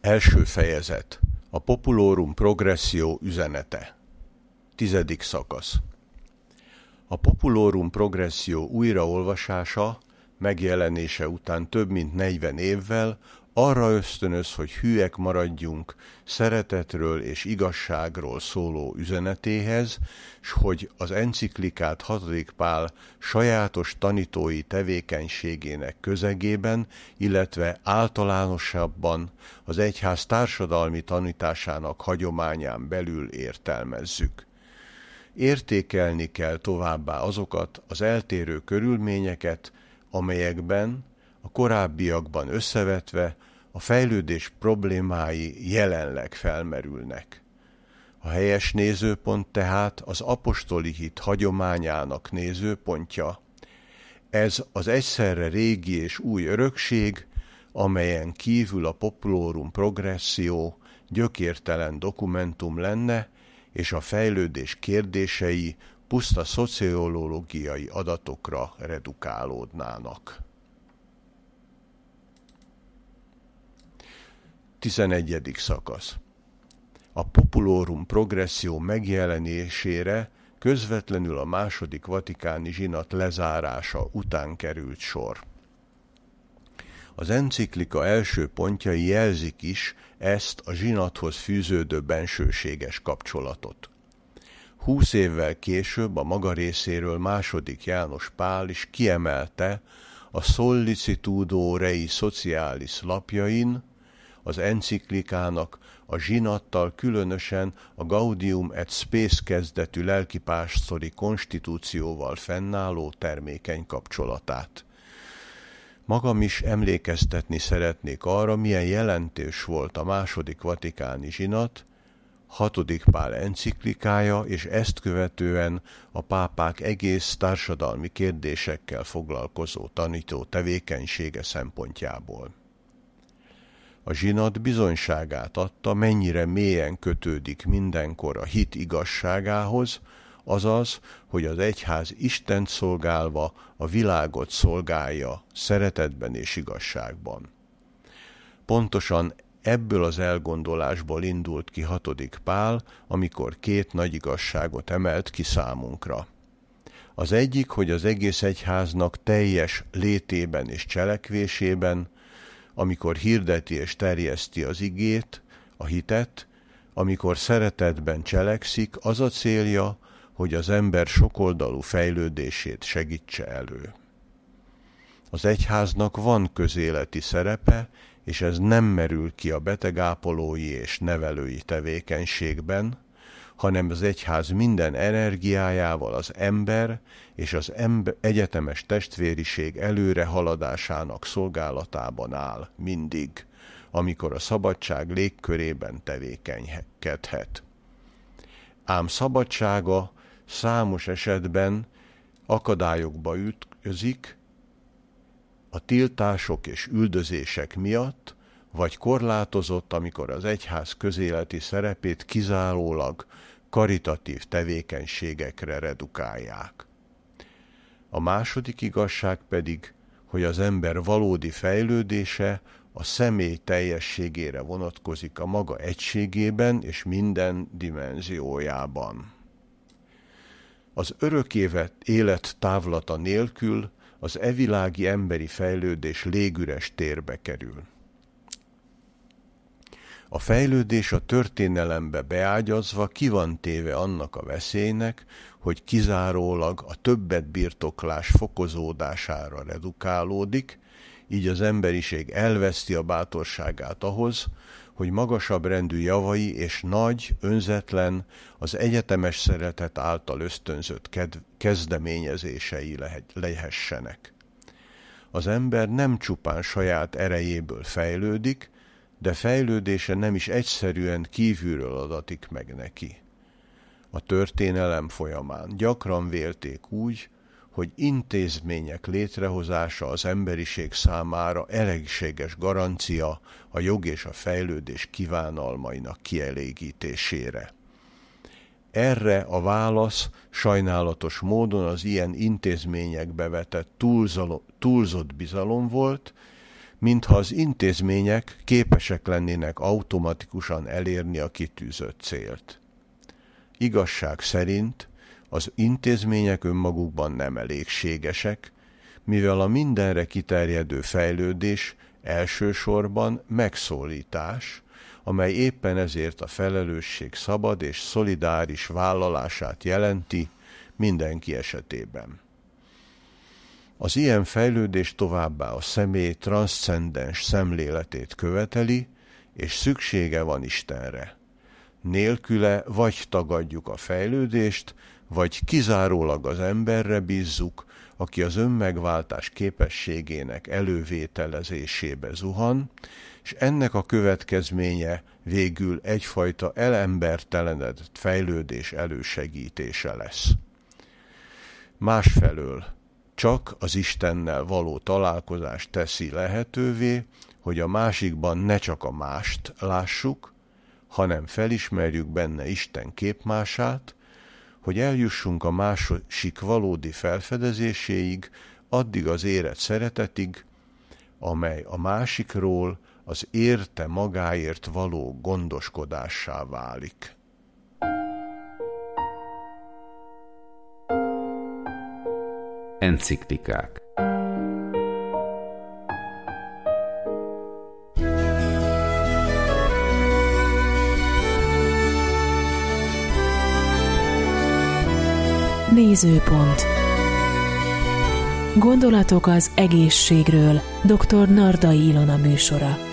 Első fejezet. A Populorum Progressio üzenete. 10. szakasz. A Populorum Progressio újraolvasása, megjelenése után több mint 40 évvel arra ösztönöz, hogy hűek maradjunk szeretetről és igazságról szóló üzenetéhez, s hogy az enciklikát 6. Pál sajátos tanítói tevékenységének közegében, illetve általánosabban az egyház társadalmi tanításának hagyományán belül értelmezzük. Értékelni kell továbbá azokat az eltérő körülményeket, amelyekben a korábbiakban összevetve a fejlődés problémái jelenleg felmerülnek. A helyes nézőpont tehát az apostoli hit hagyományának nézőpontja. Ez az egyszerre régi és új örökség, amelyen kívül a Populorum Progressio gyökértelen dokumentum lenne, és a fejlődés kérdései puszta szociológiai adatokra redukálódnának. 11. szakasz. A Populorum Progressio megjelenésére közvetlenül a második vatikáni zsinat lezárása után került sor. Az enciklika első pontjai jelzik is ezt a zsinathoz fűződő bensőséges kapcsolatot. 20 évvel később a maga részéről második János Pál is kiemelte a Sollicitudo Rei Socialis lapjain az enciklikának a zsinattal, különösen a Gaudium et Spes kezdetű lelkipásztori konstitúcióval fennálló termékeny kapcsolatát. Magam is emlékeztetni szeretnék arra, milyen jelentős volt a második vatikáni zsinat, 6. Pál enciklikája, és ezt követően a pápák egész társadalmi kérdésekkel foglalkozó tanító tevékenysége szempontjából. A zsinat bizonyságát adta, mennyire mélyen kötődik mindenkor a hit igazságához, azaz, hogy az egyház Istent szolgálva a világot szolgálja szeretetben és igazságban. Pontosan ebből az elgondolásból indult ki 6. Pál, amikor két nagy igazságot emelt ki számunkra. Az egyik, hogy az egész egyháznak teljes létében és cselekvésében, amikor hirdeti és terjeszti az igét, a hitet, amikor szeretetben cselekszik, az a célja, hogy az ember sokoldalú fejlődését segítse elő. Az egyháznak van közéleti szerepe, és ez nem merül ki a betegápolói és nevelői tevékenységben, hanem az egyház minden energiájával az ember és az egyetemes testvériség előre haladásának szolgálatában áll mindig, amikor a szabadság légkörében tevékenykedhet. Ám szabadsága számos esetben akadályokba ütközik, a tiltások és üldözések miatt, vagy korlátozott, amikor az egyház közéleti szerepét kizárólag karitatív tevékenységekre redukálják. A második igazság pedig, hogy az ember valódi fejlődése a személy teljességére vonatkozik a maga egységében és minden dimenziójában. Az örök élet távlata nélkül az evilági emberi fejlődés légüres térbe kerül. A fejlődés a történelembe beágyazva ki van téve annak a veszélynek, hogy kizárólag a többet birtoklás fokozódására redukálódik, így az emberiség elveszti a bátorságát ahhoz, hogy magasabb rendű javai és nagy, önzetlen, az egyetemes szeretet által ösztönzött kezdeményezései lehessenek. Az ember nem csupán saját erejéből fejlődik, de fejlődése nem is egyszerűen kívülről adatik meg neki. A történelem folyamán gyakran vélték úgy, hogy intézmények létrehozása az emberiség számára elégséges garancia a jog és a fejlődés kívánalmainak kielégítésére. Erre a válasz sajnálatos módon az ilyen intézményekbe vetett túlzott bizalom volt, mintha az intézmények képesek lennének automatikusan elérni a kitűzött célt. Igazság szerint az intézmények önmagukban nem elégségesek, mivel a mindenre kiterjedő fejlődés elsősorban megszólítás, amely éppen ezért a felelősség szabad és szolidáris vállalását jelenti mindenki esetében. Az ilyen fejlődés továbbá a személy transzcendens szemléletét követeli, és szüksége van Istenre. Nélküle vagy tagadjuk a fejlődést, vagy kizárólag az emberre bízzuk, aki az önmegváltás képességének elővételezésébe zuhan, és ennek a következménye végül egyfajta elembertelenedett fejlődés elősegítése lesz. Másfelől csak az Istennel való találkozás teszi lehetővé, hogy a másikban ne csak a mást lássuk, hanem felismerjük benne Isten képmását, hogy eljussunk a másik valódi felfedezéséig, addig az érett szeretetig, amely a másikról az érte magáért való gondoskodássá válik. Enciklikák. Nézőpont. Gondolatok az egészségről. Dr. Nardai Ilona műsora.